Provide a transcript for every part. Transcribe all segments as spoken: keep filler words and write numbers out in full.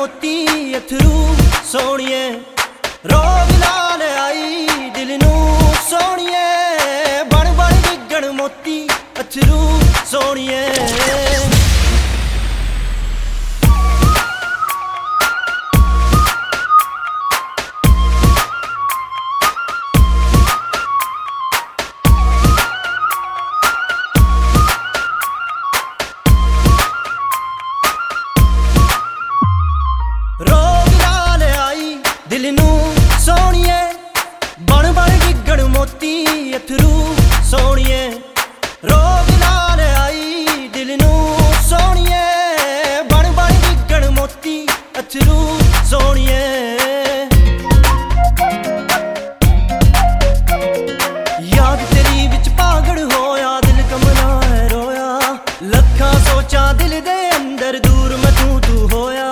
मोती अथरू सोनिए रोग लाल आई दिल नू सोनिए बन बन डिगण मोती अथरू सोनिए। रोग लाल आई दिल नू सोनिए बन बन डिगण मोती अथरू सोनिए रोग लाल आई दिल नू सोनिए बन बन डिगण मोती अथरू सोनिए। याद तेरी विच पागल होया दिल कमला है रोया लखां सोचा दिल दे अंदर दूर मैं तू तू होया।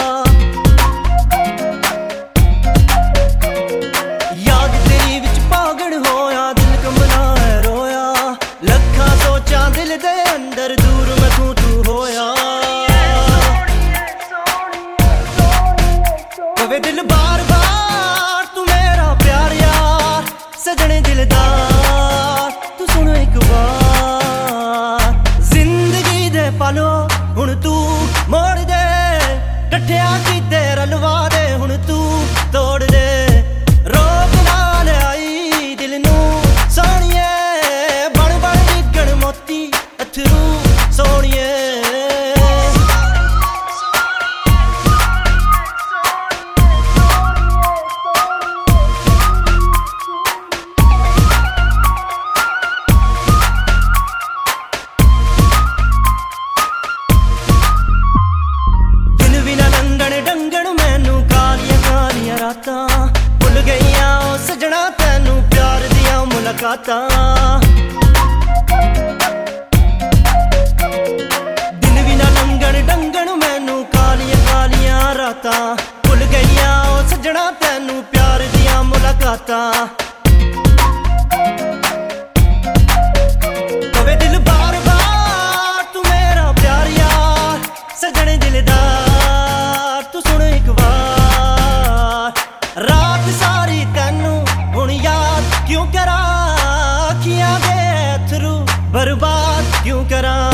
दिल दे अंदर दूर मैं तू तू होया कवे दिल बार बार तू मेरा प्यार यार सजने दिलदार तू सुन एक बार जिंदगी दे पालो हुण तू मोड़ दे कट्ठिया कीते रलवा दे हुण तू तोड़ दे। रोग लाल आई दिल नू सोनिए बन बन डिगण मोती अथरू सोनिए। दिन भी ना लंघण डंगण मैनू कालियां कालियां रातां भुल गईयां ओ सजना तैनू प्यार दियां मुलाकातां। डंगण मैनू कालियां कालियां रातां भुल गईयां ओ सजना तैनू प्यार दियां मुलाकातां। कवे दिल बार बार तू मेरा प्यार यार सजने दिलदार तू सुन एक बार रात सारी तैनू हुण याद क्यों करा अखियां दे अथरू बर्बाद क्यों करा।